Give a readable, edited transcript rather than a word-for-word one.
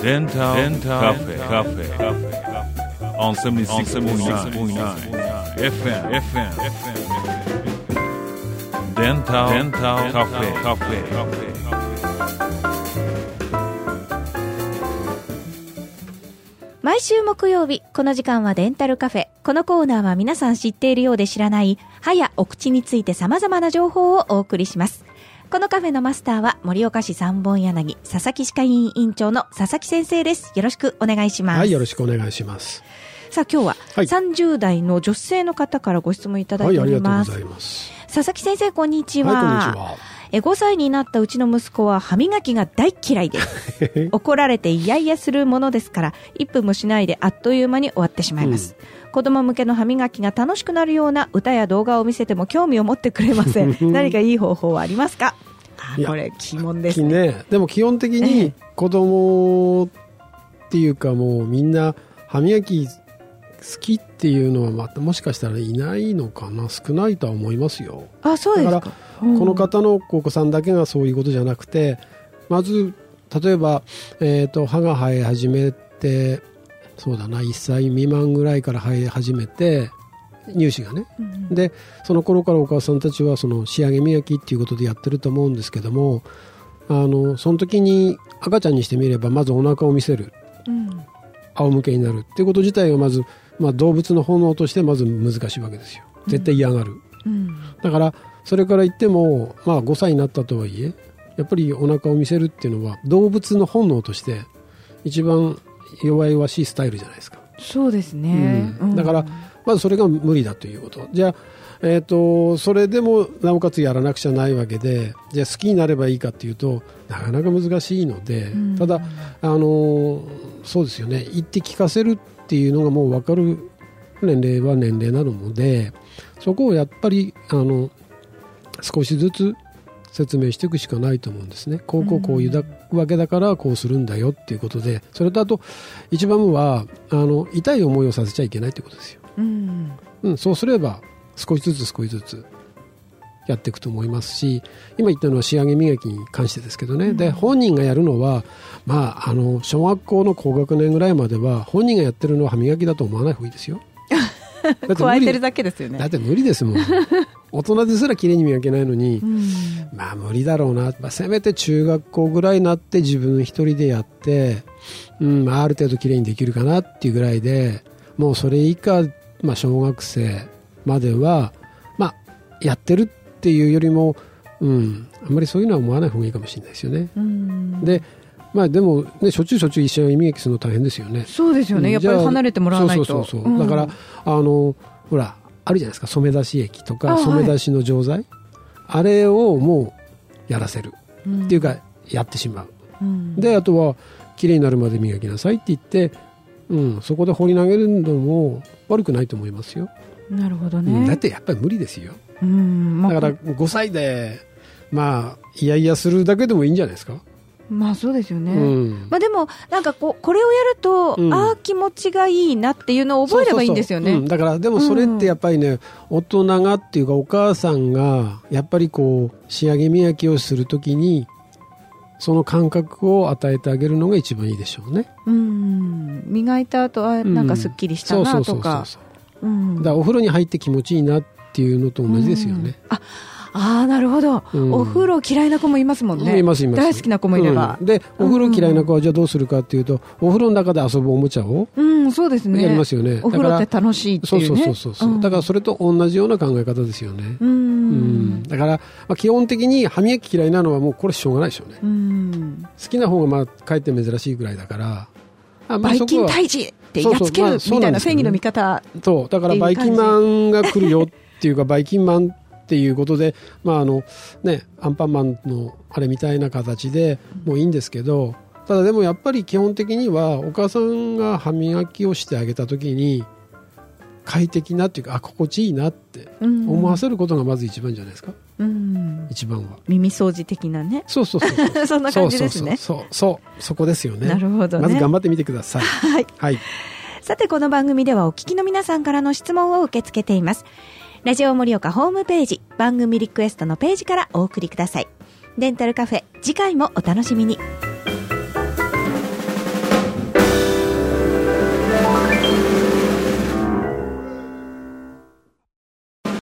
デンタルカフェ on 76.9 FM デンタルカフェ。 毎週木曜日、この時間はデンタルカフェ。このコーナーは皆さん知っているようで知らない歯やお口について様々な情報をお送りします。このカフェのマスターは盛岡市三本柳佐々木歯科医院院長の佐々木先生です。よろしくお願いします。 はい、よろしくお願いします。 さあ今日は30代の女性の方からご質問いただいております。 はい、ありがとうございます。 佐々木先生、こんにちは。 はい、こんにちは。 5歳になったうちの息子は歯磨きが大嫌いです怒られてイヤイヤするものですから1分もしないであっという間に終わってしまいます、子供向けの歯磨きが楽しくなるような歌や動画を見せても興味を持ってくれません何かいい方法はありますか？これ鬼門ですね。 でも基本的に子供っていうかもうみんな歯磨き好きっていうのはまたもしかしたらいないのかな。少ないとは思いますよ。 あ、そうですか。 だからこの方のお子さんだけがそういうことじゃなくて、まず例えば、歯が生え始めてそうだな1歳未満ぐらいから生え始めて乳歯がね、でその頃からお母さんたちはその仕上げ磨きっていうことでやってると思うんですけども、その時に赤ちゃんにしてみればまずお腹を見せる、仰向けになるっていうこと自体がまず、動物の本能としてまず難しいわけですよ。絶対嫌がる、だからそれから言っても、5歳になったとはいえやっぱりお腹を見せるっていうのは動物の本能として一番弱々しいスタイルじゃないですか。 そうですね、 だからまずそれが無理だということ。じゃあ、それでもなおかつやらなくちゃないわけで、じゃあ好きになればいいかっていうとなかなか難しいので、ただそうですよね、言って聞かせるっていうのがもう分かる年齢は年齢なので、そこをやっぱり少しずつ説明していくしかないと思うんですね。こういうわけだからこうするんだよっていうことで、それとあと一番は痛い思いをさせちゃいけないということですよ、そうすれば少しずつやっていくと思いますし、今言ったのは仕上げ磨きに関してですけどね、で本人がやるのは、小学校の高学年ぐらいまでは本人がやってるのは歯磨きだと思わない方がいいですよ加えてるだけですよね。 だって無理ですもん大人ですらきれいに磨けないのに、無理だろうな、せめて中学校ぐらいになって自分一人でやって、ある程度きれいにできるかなっていうぐらいで、もうそれ以下、小学生までは、やってるっていうよりも、あんまりそういうのは思わない方がいいかもしれないですよね。ででも、ね、しょっちゅう一緒に磨きするの大変ですよね。 そうですよね、やっぱり離れてもらわないと。 そうだからほらあるじゃないですか、染め出し液とか染め出しの錠剤、あれをもうやらせる、っていうかやってしまう、であとはきれいになるまで磨きなさいって言って、そこで放り投げるのも悪くないと思いますよ。 なるほどね、 だってやっぱり無理ですよ、だから5歳でいやいやするだけでもいいんじゃないですか。 そうですよね、でもなんかこれをやると、気持ちがいいなっていうのを覚えればいいんですよね。 だからでもそれってやっぱりね、大人がっていうかお母さんがやっぱり仕上げ磨きをするときにその感覚を与えてあげるのが一番いいでしょうね。 磨いた後なんかすっきりしたなとか、 だからお風呂に入って気持ちいいなっていうのと同じですよね。 なるほど、お風呂嫌いな子もいますもんね。います大好きな子もいれば、 でお風呂嫌いな子はじゃあどうするかっていうと、お風呂の中で遊ぶおもちゃを、 そうですね、 やりますよね。 お風呂って楽しいっていうね。 そうだからそれと同じような考え方ですよね。だから、基本的に歯磨き嫌いなのはもうこれしょうがないでしょうね。好きな方がかえって珍しいぐらいだから、 バイキン退治ってやっつけるみたいな正義の味方、 だからバイキンマンが来るよっていうかバイキンマンっていうことで、アンパンマンのあれみたいな形でもういいんですけど、ただでもやっぱり基本的にはお母さんが歯磨きをしてあげた時に快適なっていうか心地いいなって思わせることがまず一番じゃないですか。一番は耳掃除的なね。 そんな感じですね。 そこですよね。 なるほどね。 まず頑張ってみてください。はい、 さてこの番組ではお聞きの皆さんからの質問を受け付けています。ラジオ盛岡ホームページ番組リクエストのページからお送りください。デンタルカフェ、次回もお楽しみに。